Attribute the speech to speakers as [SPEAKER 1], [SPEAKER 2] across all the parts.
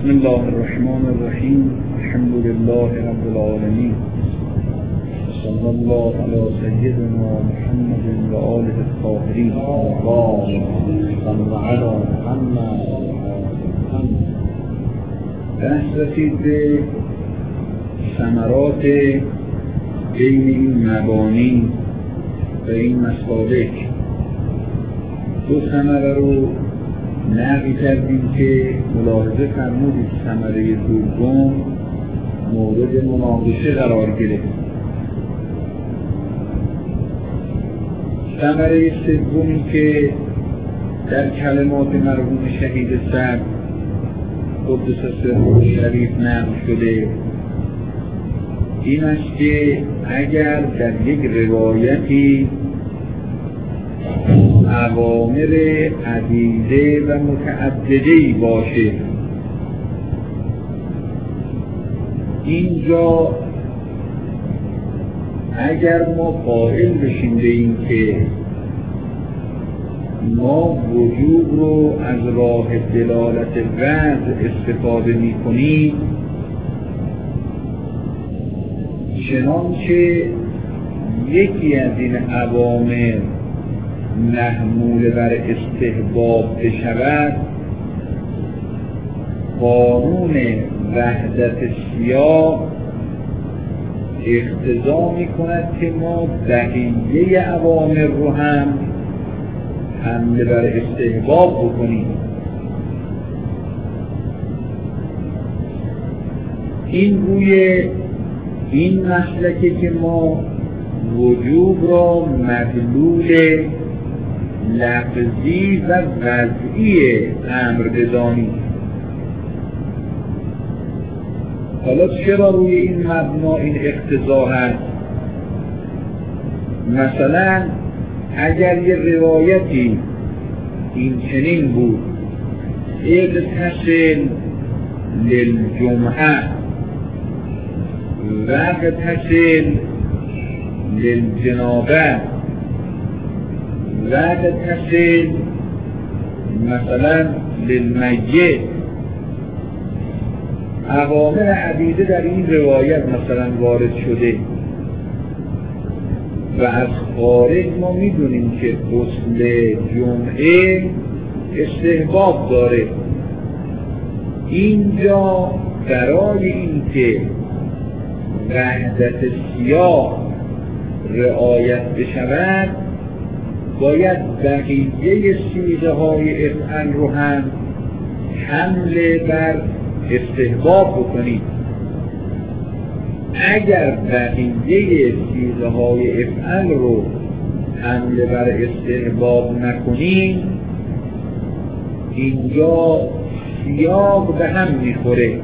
[SPEAKER 1] بسم الله الرحمن الرحیم. الحمد لله رب العالمین. صلی الله علی سیدنا محمد و آله الطاهرین. اللهم علی محمد. بحث رسید به ثمرات بین این مبانی و این مسالک. دو ثمره رو نقل کردیم که ملاحظه فرمودید ثمره دوم مورد مناقشه قرار گرفت. ثمره سومی که در کلمات مرحوم شهید سعد قدس سره شریف نقل شده این است که اگر در یک روایتی اوامر عدیده و متعدده‌ای باشه، اینجا اگر ما قائل بشیم به این که ما وجوب رو از راه دلالت وضع استفاده می کنیم، چنانچه یکی از این اوامر محمول بر استحباب بشود، قانون وحدت سیاق اقتضا می کند که ما بقیه اوامر رو هم حمل بر استحباب بکنیم. این روی این مسلکه که ما وجوب را مدلول لفظی و وضعی امر بدانیم. حالا چرا روی این مبنا این اقتضا هست؟ مثلا اگر یه روایتی این چنین بود اغتسل للجمعه و اغتسل للجنابه و اغتسل مثلا للمیت، اوامر عدیده در این روایت مثلا وارد شده و از خارج ما میدونیم که غسل جمعه استحباب داره. اینجا برای اینکه وحدت سیاق رعایت بشود باید بقیه صیغه های افعل رو هم حمل بر استحباب بکنید. اگر بقیه صیغه های افعل رو حمل بر استحباب نکنید اینجا سیاق به هم میخوره.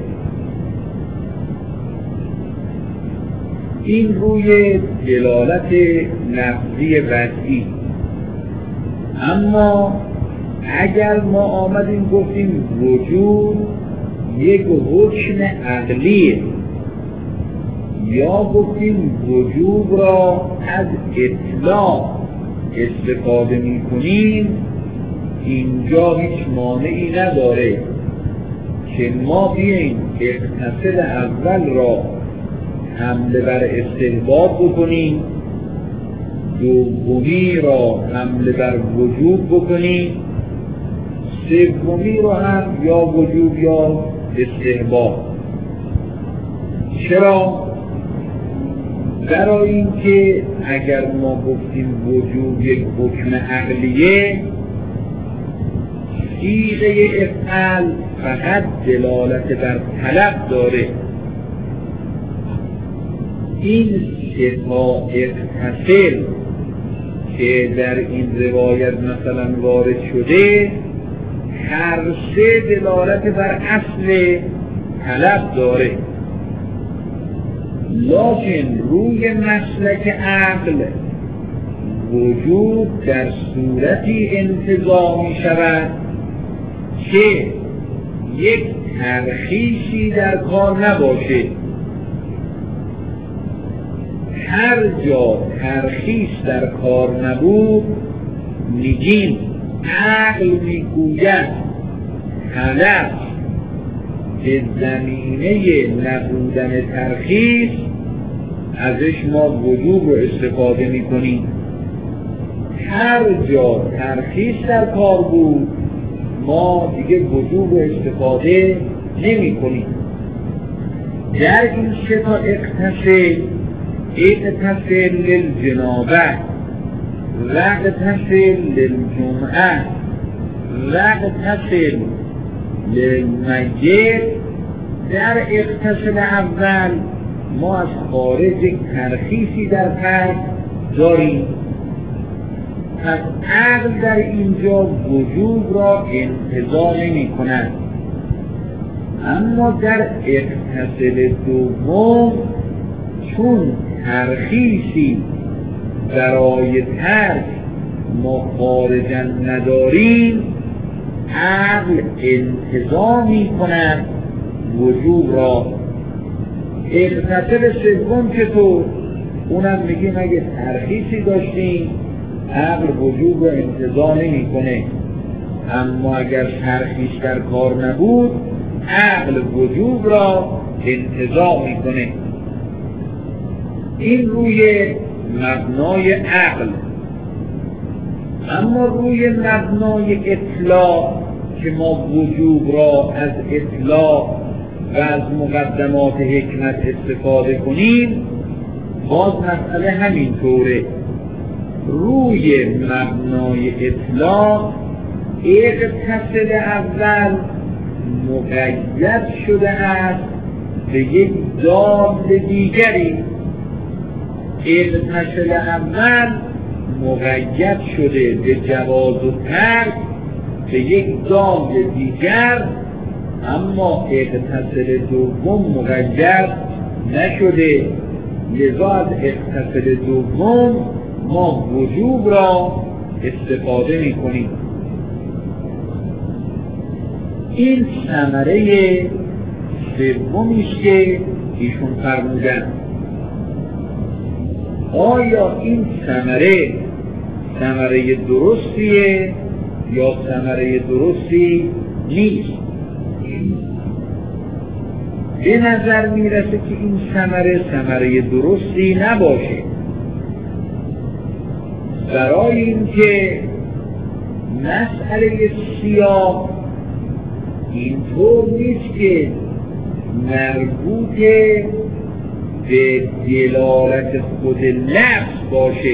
[SPEAKER 1] این روی دلالت لفظی وضعی. اما اگر ما آمدیم گفتیم وجود یک حکم عقلیه یا گفتیم وجوب را از اطلاق استفاده می کنیم، اینجا هیچ مانعی نداره که ما بیاییم اغتسل اول را حمله بر استحباب بکنیم، دومی را حمله بر وجوب بکنیم، سومی را هم یا وجوب یا استحباب. چرا؟ برای اینکه اگر ما گفتیم وجوب یک حکم عقلیه، صیغه افعل فقط دلالت بر طلب داره. این ستا اغتسل که در این روایت مثلا وارد شده هر سه دلالت بر اصل طلب داره، لکن روی مسلک عقل وجود در صورتی انتزاع می شود که یک ترخیصی در کار نباشه. هر جا ترخیص در کار نبود میگیم عقل میگوید طلب به زمینه نبودن ترخیص ازش ما وجوب رو استفاده میکنیم. هر جا ترخیص در کار بود ما دیگه وجوب رو استفاده نمی کنیم. در این سه تا اغتسل للجنابه و اغتسل للجمعه و اغتسل للمیت، در اغتسل اول ما از خارج ترخیصی در فرد داریم، پس عقل در اینجا وجوب را انتزاع نمی کند. اما در اغتسل دوم چون ترخیصی برای ترک ما خارجا نداریم، عقل انتزاع می کند وجوب را. اغتسل سوم چطور؟ اونم میگیم اگه ترخیصی داشتیم عقل وجوب را انتزاع نمی کنه، اما اگر ترخیص در کار نبود عقل وجوب را انتزاع می کنه. این روی مبنای عقل. اما روی مبنای اطلاع که ما وجوب را از اطلاع و از مقدمات حکمت استفاده کنیم، باز مسئله همین طوره. روی مبنای اطلاع اغتسل اول مقید شده است به یک دال دیگری. اغتسل اول مقید شده به جواز و ترک به یک دال دیگر، اما اغتسل دوم مقید نشده. لذا از اغتسل دوم ما وجوب را استفاده می کنیم. این ثمره سومی است که ایشون فرمودن. آیا این ثمره درستیه یا ثمره درستی نیست؟ به نظر میرسه که این ثمره درستی نباشه، برای اینکه مسئله سیاق اینطور نیست که مربوط به دلالت خود لفظ باشه.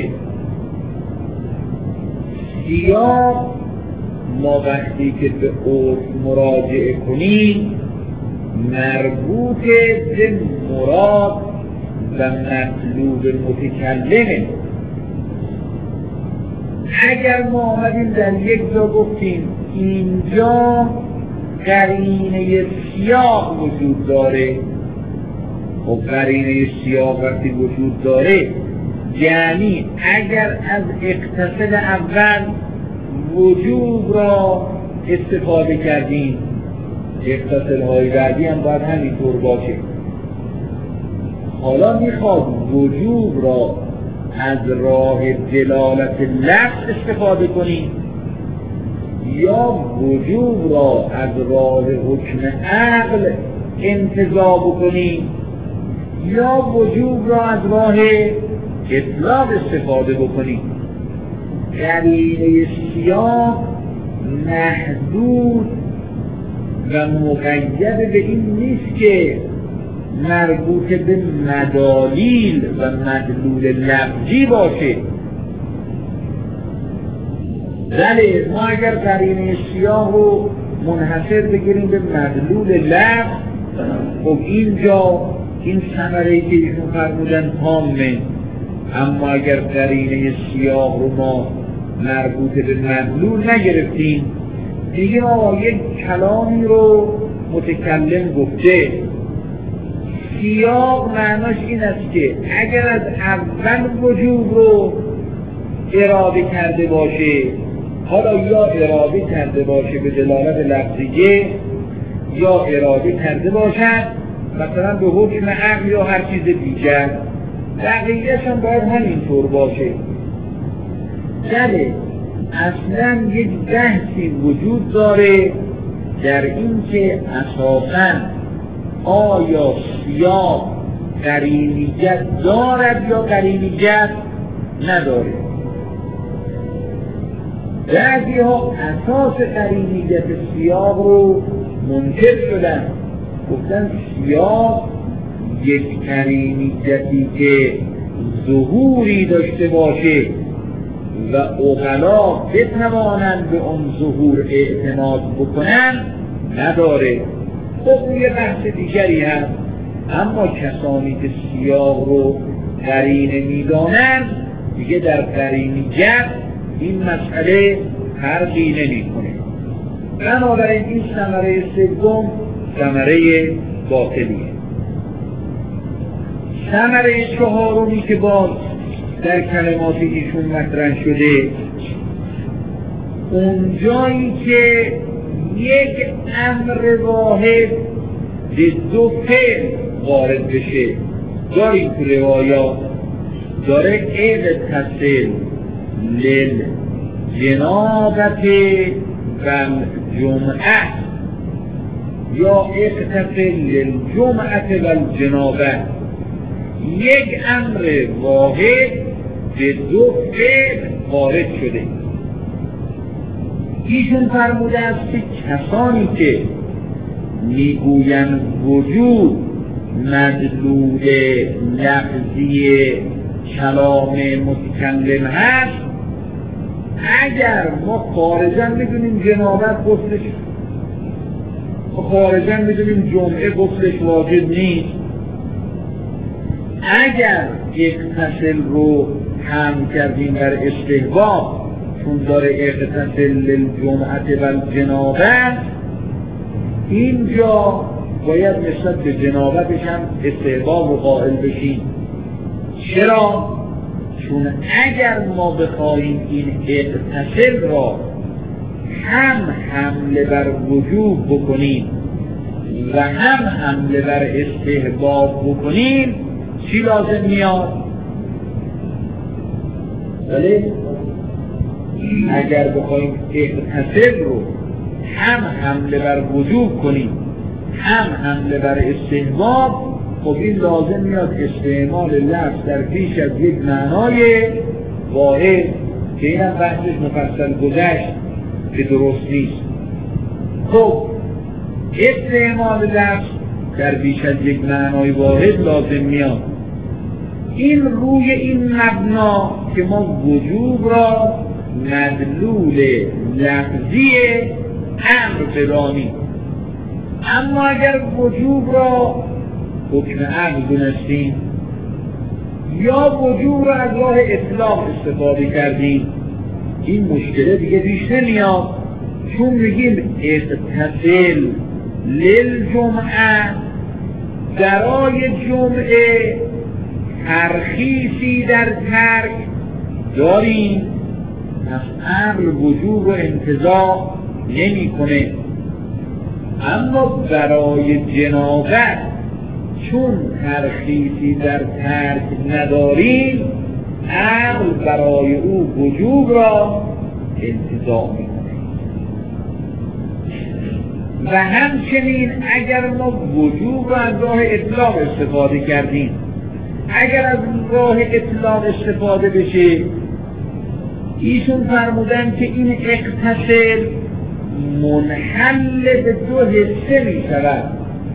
[SPEAKER 1] سیاق ما وقتی که به عرف مراجعه کنیم مربوط به مراد و مطلوب متکلمه. اگر ما آمدیم در یک جا گفتیم اینجا قرینه سیاق وجود داره، و قرینه سیاق وقتی وجود داره یعنی اگر از اغتسل اول وجوب را استفاده کردیم، اغتسال های بعدی هم باید همینطور باشه. حالا میخواد وجوب را از راه دلالت لفظ استفاده کنیم یا وجوب را از راه حکم عقل انتزاع بکنیم یا وجوب را از راه اطلاق استفاده بکنیم. قرینه سیاق محدود و مقید به این نیست که مربوط به مدالیل و مدلول لفظی باشه. بله، ما اگر قرینه سیاق رو منحصر بگیریم به مدلول لفظ، خب اینجا این ثمره‌ای که ایشون فرمودن تامه. اما اگر قرینه سیاق رو ما مربوط به مدلول نگرفتیم، دیگه ما یک کلامی رو متکلم گفته، سیاق معناش این است که اگر از اول وجوب رو اراده کرده باشه، حالا یا اراده کرده باشه به دلالت لفظیه یا اراده کرده باشد مثلا به حکم عقل یا هر چیز دیگر، بقیه‌اش هم باید همینطور باشه. بله، اصلا یک بحثی وجود داره در این که اساساً آیا سیاق قرینیت دارد یا قرینیت نداره. بعضی ها اساس قرینیت سیاق رو منکر شدن، گفتن سیاق یک قرینیتی که ظهوری داشته باشه و عقلا بتوانند به اون ظهور اعتماد بکنن نداره. خب یه بحث دیگری هست، اما کسانی که سیاق رو قرینه میدانند دیگه در قرینیت این مسئله فرقی نمیکنه. بنابراین این ثمره سوم ثمره باطلیه. ثمره چهارمی که باز در کلمات ایشون مطرح شده، اونجایی که یک امر واحد به دو فعل وارد بشه، داریم تو روایات داره اغتسل للجنابت والجمعه یا اغتسل للجمعه والجنابه، یک امر واحد به دو فعل وارد شده. ایشون فرموده است که کسانی که میگویند وجود مدلول لفظی کلام متکلم هست، اگر ما خارجا میدونیم جنابت غسلش، خارجا میدونیم جمعه غسلش واجب نیست، اگر یک اغتسل رو هم کردیم بر استحباب چون داره اغتسل للجمعه والجنابه، اینجا باید نسبت به جنابتش هم استحباب رو قائل بشیم. چرا؟ چون اگر ما بخواهیم این اغتسل را هم حمله بر وجوب بکنیم و هم حمله بر استحباب بکنیم، چی لازم میاد؟ بله؟ اگر بخواهیم اغتسل رو هم حمله بر وجوب کنیم هم حمله بر استحباب، خب این لازم میاد استعمال لفظ در پیش از یک معنای واحد که این هم بحثش مفصل گذشت که درست نیست. خب استعمال لفظ در بیش از یک معنای واحد لازم میاد. این روی این مبنا که ما وجوب را مدلول لفظی امر بدانیم، اما اگر وجوب را حکم امر دونستیم یا وجوب را از راه اطلاق استفاده کردیم، این مشکل دیگه پیش نمیاد، چون میگیم اغتسل للجمعه، برای جمعه ترخیصی در ترک داریم، پس امر وجوب رو انتزاع نمی کنه. اما برای جنابت چون ترخیصی در ترک نداریم، امر برای او وجوب را انتزاع می کنه. و همچنین اگر ما وجوب را از راه اطلاق استفاده کردیم، اگر از راه اطلاق استفاده بشه، ایشون فرمودن که این اغتسل منحل به دو حصه می شود،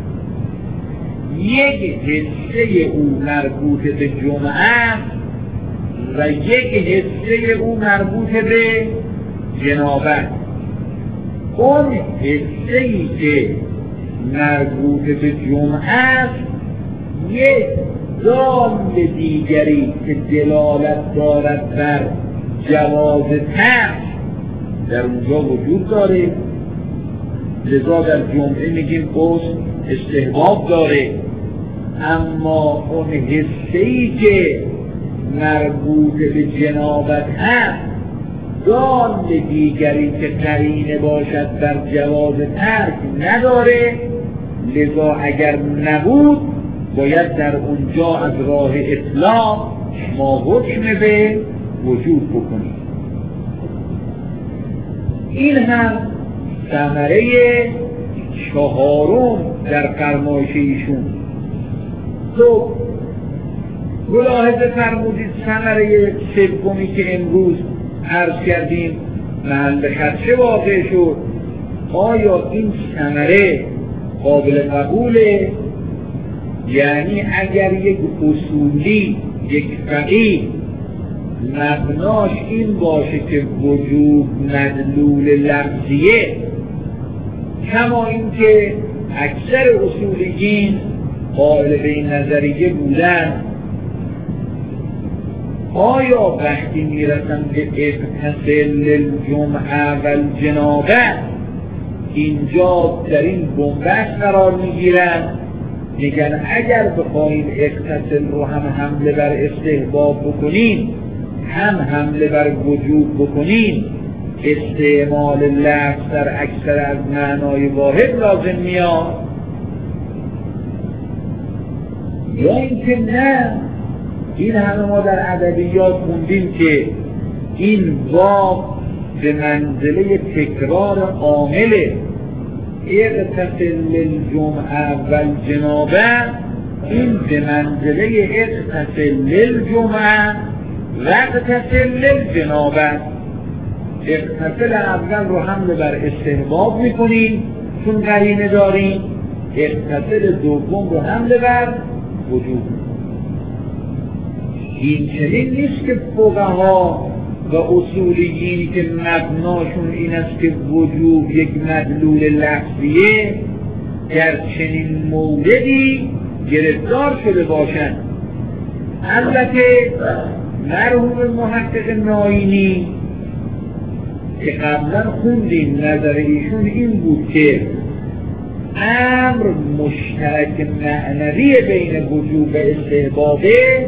[SPEAKER 1] یک حصه او مربوط به جمعه و یک حصه او مربوط به جنابت. اون حصه‌ای که مربوط به جمعه است یک دال دیگری که دلالت دارد بر جواز ترک در اونجا وجود داره، لذا در جمعه میگیم غسل استحباب داره. اما اون حصه‌ای که مربوط به جنابت هست دال دیگری که قرینه باشد بر جواز ترک نداره، لذا اگر نبود باید در اونجا از راه اطلاق ما حکم به وجود بکنیم. این هم ثمره 4 در فرمایش ایشون. تو ملاحظه فرمودید ثمره سومی که امروز عرض کردیم محل خدشه واقع شد. آیا این ثمره قابل قبوله؟ یعنی اگر یک اصولی، یک فقیه مبناش این باشه که وجوب مدلول لفظیه، کما این که اکثر اصولیین قائل به این نظریه بودن، آیا وقتی میرسن به اغتسل للجمعه و الجنابه اینجا در این بنبست قرار میگیرن؟ میگن اگر بخواهیم اغتسل رو هم حمله بر استحباب بکنیم هم حمله بر وجوب بکنیم، استعمال لفظ در اکثر از معنای واحد لازم میاد، یا اینکه نه این همه ما در ادبیات خوندیم که این واو به منزله تکرار عامله. اغتسل للجمعه و الجنابه این به منزله اغتسل للجمعه و اغتسل للجنابه. اغتسل اول رو حمله بر استحباب میکنیم چون قرینه داریم، اغتسل دوم رو حمله بر وجوب. این چنین نیست که فقها و اصولیینی که مبناشون این است که وجوب یک مدلول لفظیه در چنین موردی گرفتار شده باشند. البته مرحوم محقق ناینی که قبلا خوندیم نظر ایشون این بود که امر مشترک معنوی بین وجوب و استحبابه،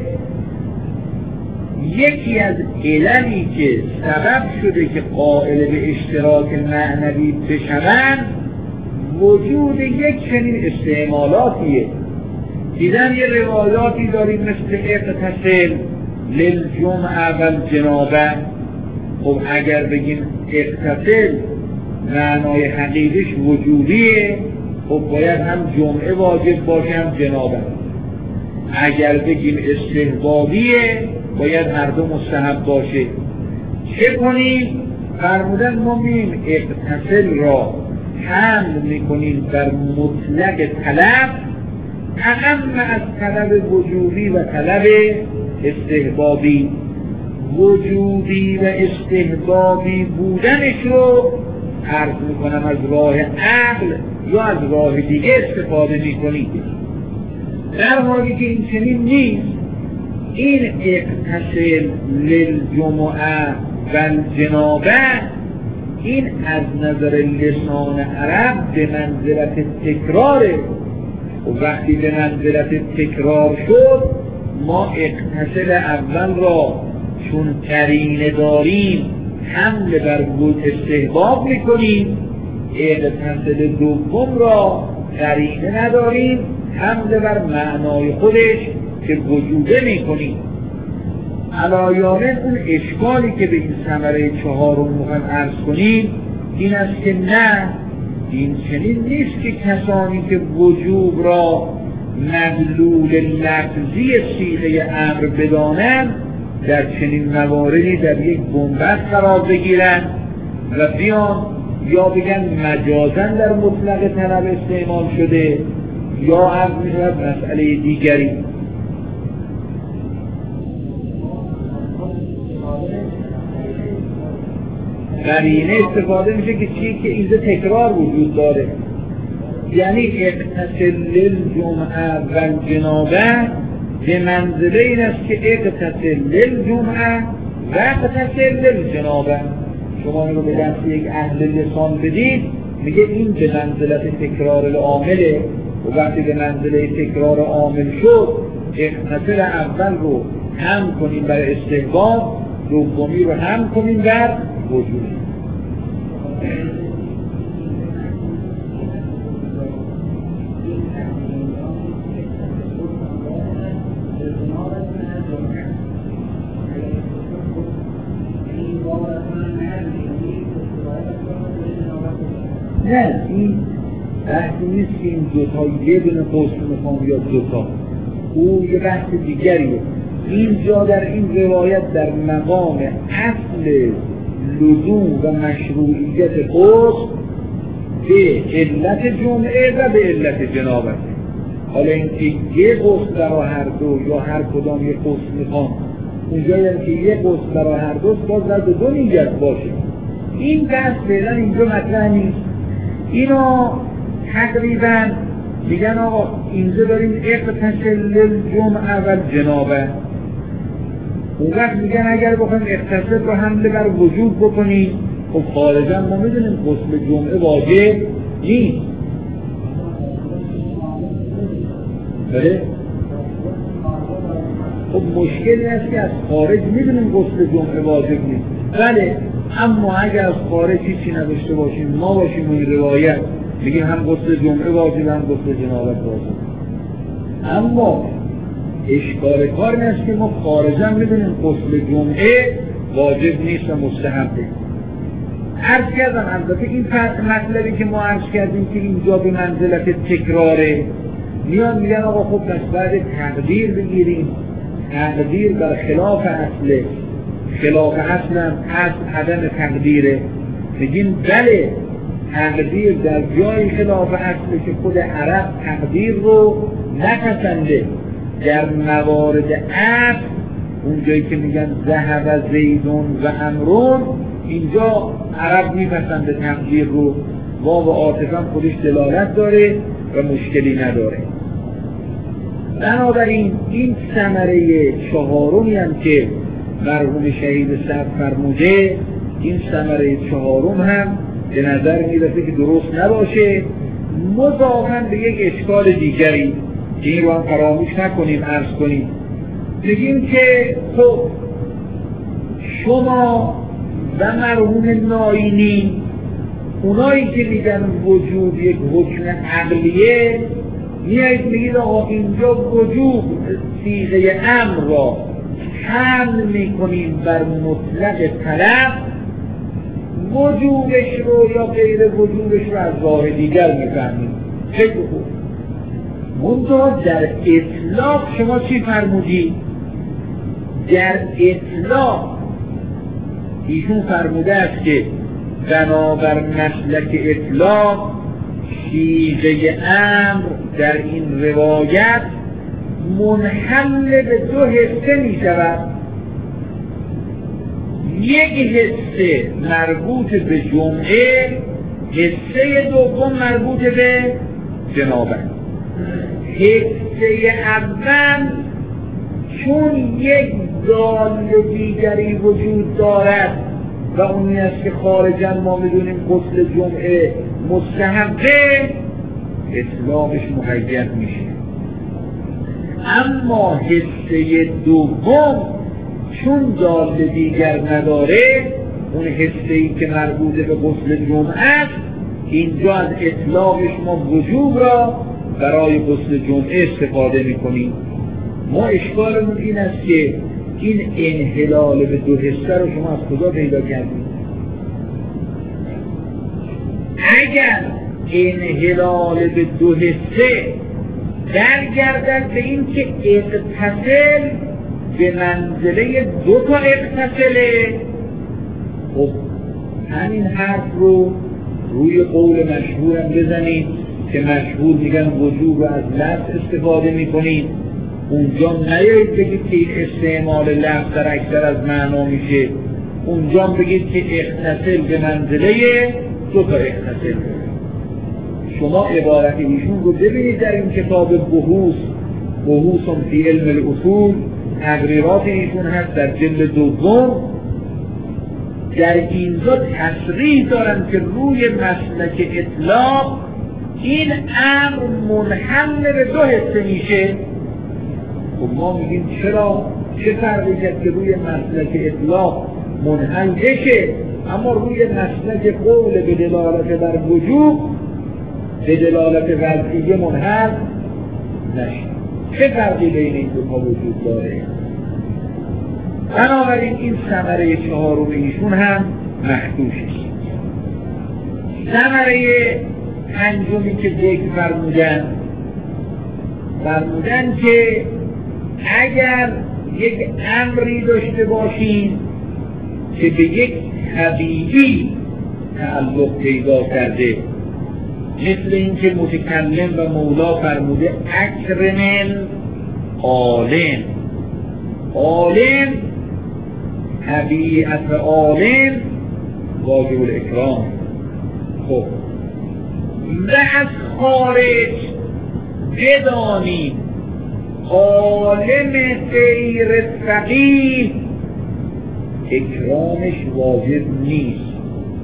[SPEAKER 1] یکی از علمی که سبب شده که قائل به اشتراک معنوی بشوند وجود یک چنین استعمالاتیه. دیدن یه روایاتی داریم مثل اغتسل للجمعه و الجنابه. خب اگر بگیم اغتسل معنای حقیقیش وجوبیه، خب باید هم جمعه واجب باشه هم جنابه. اگر بگیم استحبابیه باید هر دو مستحب باشه. چه کنیم؟ فرمودن ما میم اغتسل را حمل میکنیم بر مطلق طلب، اهم از طلب وجوبی و طلب استحبابی. وجوبی و استحبابی بودنش رو عرض میکنم از راه عقل یا از راه دیگه استفاده میکنید. در حالی که این چنین نیست، این اغتسل للجمعه و الجنابه این از نظر لسان عرب به منزلت تکراره و وقتی به منزلت تکرار شد ما اغتسل اول را چون قرینه داریم حمله بر استحباب میکنیم، اغتسل دوم را قرینه نداریم حمله بر معنای خودش که وجوده میکنیم. علایانه اون اشکالی که به این ثمره 4 میخوایم عرض کنیم این است که نه، این چنین نیست که کسانی که وجوب را مدلول لفظی صیغه امر بدانند در چنین مواردی در یک بنبست قرار بگیرند و بیان یا بگن مجازاً در مطلق طلب استعمال شده یا عرض میشود مسئله دیگری. قرینه استفاده میشه که چی؟ که اینجا تکرار وجود داره. یعنی اغتسل للجمعه و الجنابه به منزله این است که اغتسل للجمعه و اغتسل للجنابه. شما اینو به دست یک اهل لسان بدید میگه این به منزلت تکرار العامله و وقتی به منزله تکرار عامل شد اغتسل اول رو هم کنیم بر استحباب، دومی رو هم کنیم بر وجود. نه این بحث نیست که این دوتا یه دونه غسل میخوام یا دوتا، او یه بحث دیگریه. اینجا در این روایت در مقام اصل لزوم و مشروعیت غسل به علت جمعه و به علت جنابت. حالا اینکه یه غسل برای هر دو یا هر کدام یه غسل میخوام، اونجا یعنی که یه غسل برای هر دو باز در دو نیت باشه، این بحث فعلا اینجا مطرح نیست. اینو تقریبا میگن آقا اینجا داریم اغتسل الجمعه و الجنابه. اون وقت میگن اگر بخوایم اغتسل رو حمله بر وجود بکنیم، خب خارجا ما میدونیم غسل جمعه واجب نیست. بله؟ خب مشکلی هست که از خارج میدونیم غسل جمعه واجب نیست. بله، اما اگر از خارج هیچی نداشته باشیم، ما باشیم این روایت میگیم هم غسل جمعه واجب هم غسل جنابت واجب. اما اشکال کار این است که ما خارجا میدونیم غسل جمعه واجب نیست و مستحبه. عرض کردم البته این مطلبی که ما عرض کردیم که اینجا به منزلت تکراره، میان میگن آقا خب پس بعد تقدیر بگیریم، تقدیر بر خلاف اصله، خلاف اصلا اصل عدم تقدیره. میگیم بله، تقدیر در جای خلاف اصله که خود عرب تقدیر رو نپسنده. در موارد اصل اونجایی که میگن ذهب زیدون و امرون، اینجا عرب میپسنده تقدیر رو، واو و عاطفه هم خودش دلالت داره و مشکلی نداره. بنابراین این ثمره چهارمی هم که مرحوم شهید صدر فرموده، این ثمره چهارم هم به نظر میرسه که درست نباشه، مضافاً به یک اشکال دیگری که این رو هم فراموش نکنیم عرض کنیم. بگیم که خب شما و مرحوم ناینی، اونایی که میگن وجود یک حکم عقلیه، میایید میگید آقا اینجا وجود صیغه امر را حمل میکنیم بر مطلق طلب، وجودش رو یا غیر وجودش رو از راه دیگر میفهمیم. خیلی خوب، منتها در اطلاق شما چی فرمودی؟ در اطلاق ایشون فرموده است که بنابر مسلک اطلاق صیغه امر در این روایت منحل به دو حصه می شود. یک حصه مربوط به جمعه، حصه دوم مربوط به جنابت. حصه اول چون یک دال دیگری وجود دارد و اونی است که خارجا ما میدونیم غسل جمعه مستحبه، اطلاقش مقید میشه. اما حصه دوم چون دال دیگر نداره، اون حصه‌ای که مربوط به غسل جمعه است، اینجا از اطلاقش ما وجوب را برای غسل جمعه استفاده میکنیم. ما اشکالمون این است که این انحلال به دو حصه رو شما از کجا پیدا کردید؟ اگر انحلال به دو حصه درگردد به این که اغتسل به منزله دو تا اغتسله، خب همین حرف رو روی قول مشهورم بزنید که مشهور میگن وجوب رو از لفظ استفاده میکنید. اونجا نیایید بگید که این استعمال لفظ در اکثر از معنا میشه، اونجا بگید که اغتسل به منزله دو تا اغتسل. شما عبارت ایشون رو ببینید در این کتاب بحوث فی علم الاصول، تقریرات ایشون هست در جلد دوم. در اینجا تصریح دارن که روی مسلک اطلاق این امر منحل به دو حصه میشه. خب ما میگیم چرا؟ چه فرقی کرد که روی مسلک اطلاق منحل بشه اما روی مسلک قول به دلالت بر وجوب به دلالت وضعیه منحل نشه؟ چه فرقی بین این دو تا وجود داره؟ بنابراین این ثمره چهارم ایشون هم مخدوش است. ثمره پنجمی که ذکر فرمودن که اگر یک امری داشته باشیم که به یک طبیعی تعلق پیدا کرده، مثل این که متکلم و مولا فرموده اکرم عالم، طبیعت عالم واجب الاکرام. خب و از خارج بدانیم عالم غیر فقیه اکرامش واجب نیست.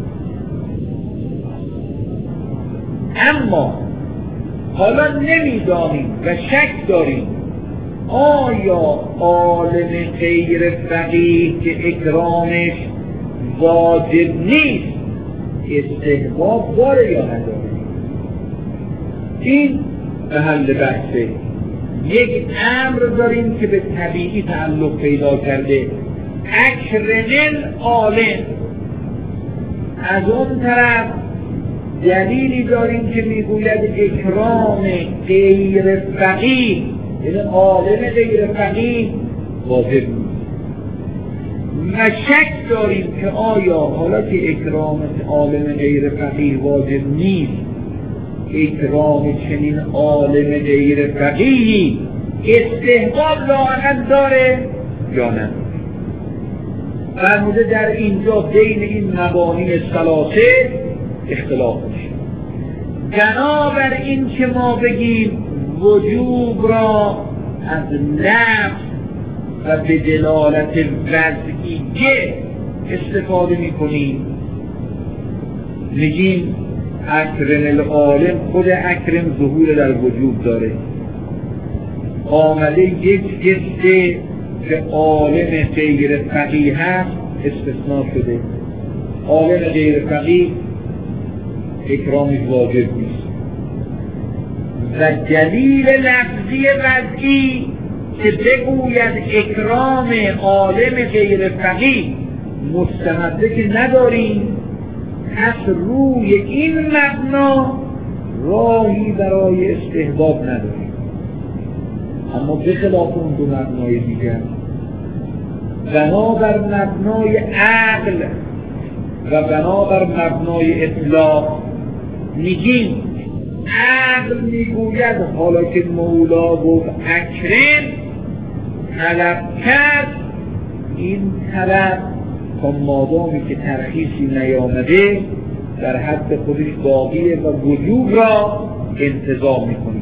[SPEAKER 1] اما حالا نمیدانیم و شک داریم آیا عالم غیر فقیه که اکرامش واجب نیست استحباب داره یا نداره؟ این محل بحثه. یک امر داریم که به طبیعی تعلق پیدا کرده، اکرم عالم. از اون طرف دلیلی داریم که میگوید اکرام غیر فقیه، یعنی عالم غیر فقیه واجب نیست. و شک داریم که آیا حالا که اکرام عالم غیر فقیه واجب نیست، اکرام چنین عالم غیر فقیهی استحباب لااقل داره یا نه؟ فرموده در اینجا بین این مبانی ثلاثه اختلاف میشه. بنابر این که ما بگیم وجوب را از نفس و به دلالت وضعیه استفاده میکنیم، میگیم اکرم العالم، خود اکرم ظهور در وجوب داره، آمده یک حس که عالم غیر فقیه هست استثناء شده. عالم غیر فقیه اکرامش واجب نیست. و دلیل لفظی وضعی که بگوید اکرام عالم غیر فقیه مستحبه که نداریم، پس روی این مبنا راهی برای استحباب نداریم. اما به خلاف اون دو مبنای دیگر، بنابر مبنای عقل و بنابر مبنای اطلاق میگیم عقل میگوید حالا که مولا گفت اکرم طلب کرد، این طلب تا مادامی که ترخیصی نیامده در حد خودش باقیه و وجوب را انتظام میکنیم.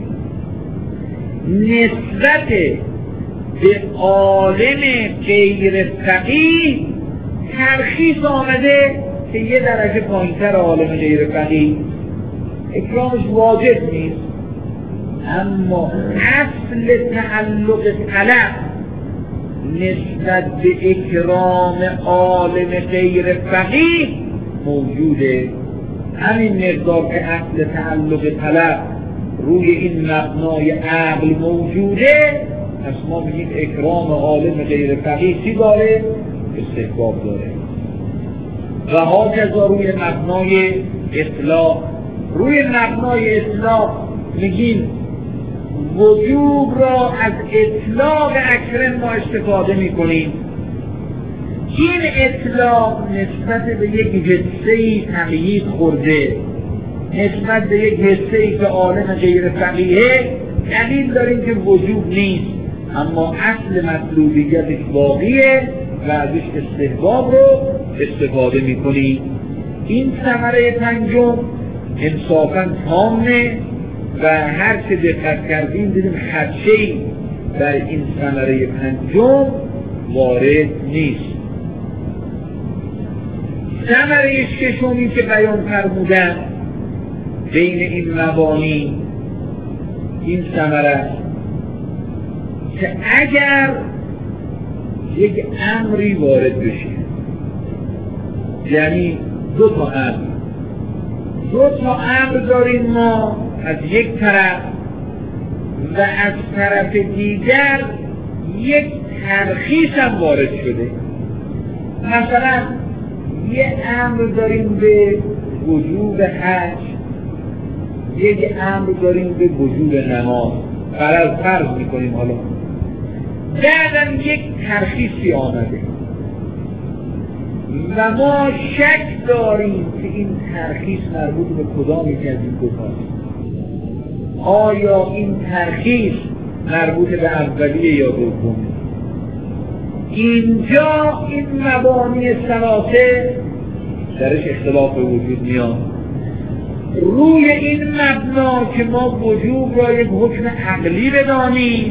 [SPEAKER 1] نسبت به عالم غیر فقیه ترخیص آمده که یه درجه پایینتر عالم غیر فقیه اکرامش واجب نیست، اما اصل تعلق طلب نسبت به اکرام عالم غیر فقیه موجوده. همین مقدار که اصل تعلق طلب روی این مبنای عقل موجوده، پس ما میگیم اکرام عالم غیر فقیه چی داره؟ استحباب داره. و هاکذا روی مبنای اطلاق، روی مبنای اطلاق میگیم وجوب را از اطلاق اکرم ما استفاده میکنیم. این اطلاق نسبت به یک حسه‌ای تقیید خورده، نسبت به یک حسه‌ای که عالم غیر فقیه دلیل داریم که وجوب نیست، اما اصل مطلوبیتش باقیه و ازش استحباب رو استفاده میکنیم. این ثمره پنجم انصافاً تامه و هر چه دقت کردیم دیدیم خدشه‌ای در این ثمره پنجم وارد نیست. ثمره ششمی که بیان فرمودن بین این مبانی این ثمره که اگر یک امری وارد بشه، یعنی دو تا امر داریم ما از یک طرف و از طرف دیگر یک ترخیص هم وارد شده. مثلا یه امر داریم به وجوب حج، یک امر داریم به وجوب نماز، فرض میکنیم حالا بعدم یک ترخیصی آمده و ما شک داریم که این ترخیص مربوط به کدام یک از این دو تاست. آیا این ترخیص مربوط به اولیه یا دوم؟ اینجا این مبانی ثلاثه درش اختلاف به وجود میاد. روی این مبنا که ما وجوب را یک حکم عقلی بدانیم،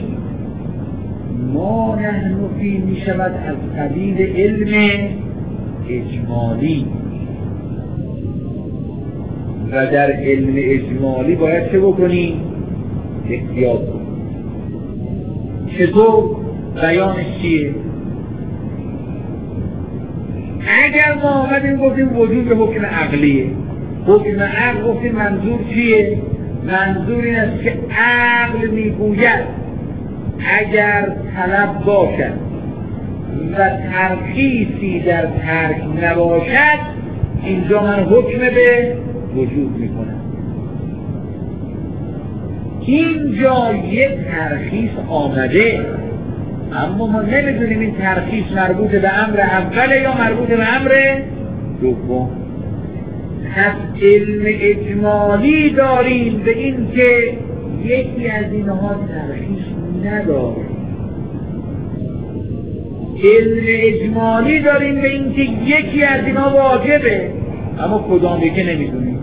[SPEAKER 1] ما نحن فی می شود از قبیل علم اجمالی و در علم اجمالی باید چه بکنیم؟ احتیاط کنیم. چطور؟ بیانش چیه؟ اگر ما آمدیم گفتیم وجود حکم عقلیه، حکم عقل گفتیم منظور چیه؟ منظور این است که عقل میگوید اگر طلب باشد و ترخیصی در ترک نباشد اینجا من حکم به وجود میکنم. اینجا یک ترخیص آمده اما ما نمیدونیم این ترخیص مربوط به امر اوله یا مربوط به امر دوم. پس علم اجمالی داریم به این که یکی از اینها ترخیص نداره. علم اجمالی داریم به این که یکی از اینها واجبه اما کدام یکی نمیدونیم.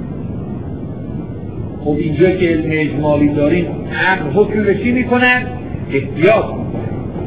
[SPEAKER 1] خب اینجا که علم اجمالی داریم عقل حکم به چی میکنن؟ احتیاط میکنن.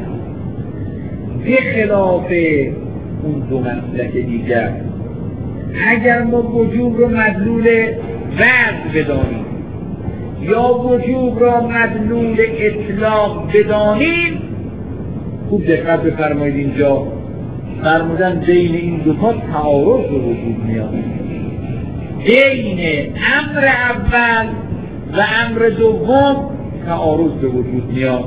[SPEAKER 1] به خلاف اون دو مسلک دیگر اگر ما وجوب رو مدلول وضع بدانیم یا وجوب را مدلول اطلاق بدانیم، خوب دقت بفرمایید اینجا فرمودن بین این دو تا تعارض به وجود میاد. بین امر اول و امر دوم تعارض به وجود میاد.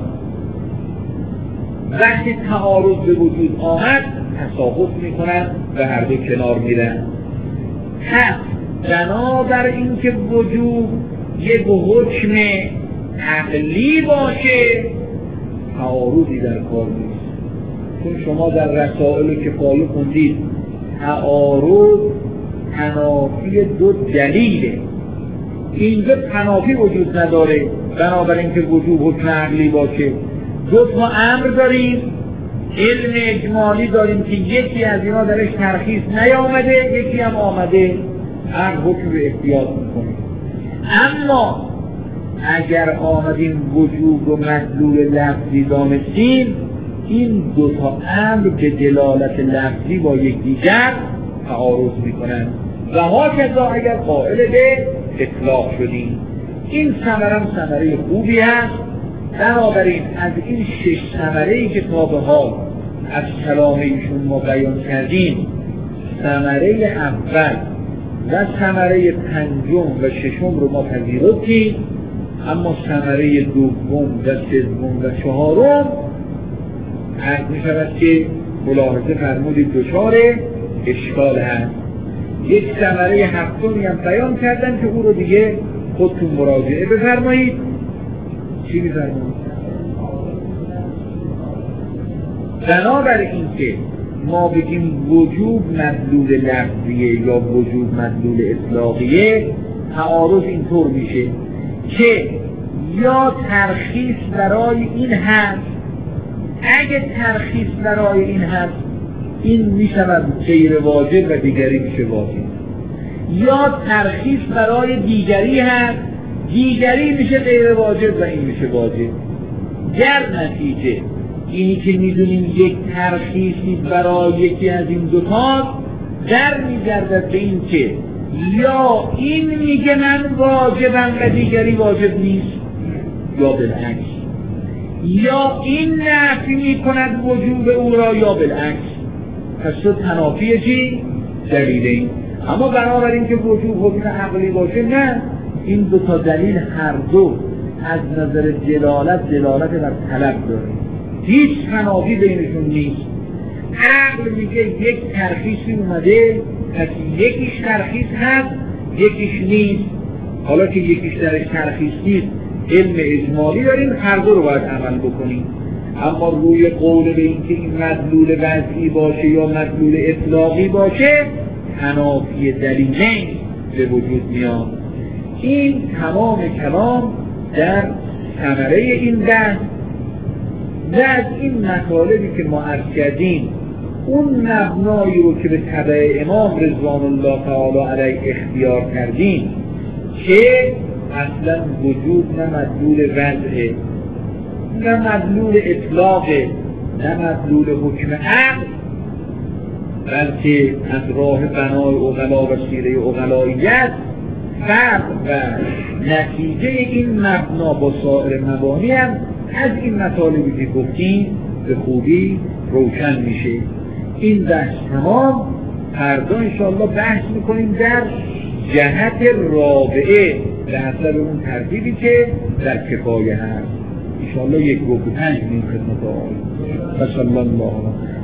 [SPEAKER 1] وقتی تعارض به وجود آمد تصاحب میکنن و هر دو کنار میرن. پس بنابر اینکه وجوب یک حکم عقلی باشه تعارضی در کار نیست. چون شما در رسائل کفایه خوندید تعارض تنافی دو دلیله. اینجا تنافی وجود نداره بنابراین که وجوب حکم عقلی باشه. دو تا امر داریم، علم اجمالی داریم که یکی از اینا درش ترخیص نیامده یکی هم آمده، هر حکم به احتیاط میکنه. اما اگر آمدیم وجوب و مدلول لفظی دانستیم این دو تا امر به دلالت لفظی با یکدیگر تعارض میکنن و هاکذا اگر قائل به اطلاق شدیم. این ثمره ثمره خوبی هست. بنابراین از این 6 ثمره‌ای که تا به حال از کلام ایشون ما بیان کردیم، ثمره اول و ثمره پنجم و ششم رو ما پذیرفتیم، اما ثمره دوم و سوم و چهارم عرض می شود که ملاحظه فرمودید دچار اشکال هست. یک ثمره هفتمی هم بیان کردن که او رو دیگه خودتون مراجعه بفرمایید. چی می‌فرمایید؟ بنابر این که ما بگیم وجوب مدلول لفظیه یا وجوب مدلول اطلاقیه، تعارض اینطور میشه که یا ترخیص برای این هست، اگه ترخیص برای این هست این میشود غیر واجب و دیگری میشه واجب، یا ترخیص برای دیگری هست دیگری میشه غیر واجب و این میشه واجب. در نتیجه اینی که میدونیم یک ترخیصی برای یکی از این دوتا در میگردد به این که یا این میگه من واجبم و دیگری واجب نیست، یا بالعکس، یا این نفی میکند وجوب او را یا بالعکس. پس تو تنافی چی؟ دلیلین. اما بنابراین که وجوب حکم عقلی باشه نه، این دو تا دلیل هر دو از نظر دلالت بر طلب داره، هیچ تنافی بینشون نیست. عقل میگه یک ترخیصی اومده پس یکیش ترخیص هست یکیش نیست. حالا که یکیش درش ترخیص نیست، علم اجمالی داریم، هر دو رو باید عمل بکنیم. اما روی قول به این که این مدلول وضعی باشه یا مدلول اطلاقی باشه تنافی دلیلین به وجود میاد. این تمام کلام در ثمره این بحث و از این مطالبی که ما عرض کردیم اون مبنایی رو که به تبع امام رضوان الله تعالی علیه اختیار کردیم که اصلا وجود نه مدلول وضعه نه مدلول اطلاقه نه مدلول حکم عقل، بلکه از راه بنای عقلا و سیره عقلاییت فرق و نتیجه این مبنا با سایر مبانی هم از این مطالبی که گفتیم به خوبی روشن میشه. این بحث تمام. فردا انشاءالله بحث میکنیم در جهت رابعه به حسب اون ترتیبی که در کفایه هست. انشاءالله 1:5 خدمت آقای و صلی الله علیه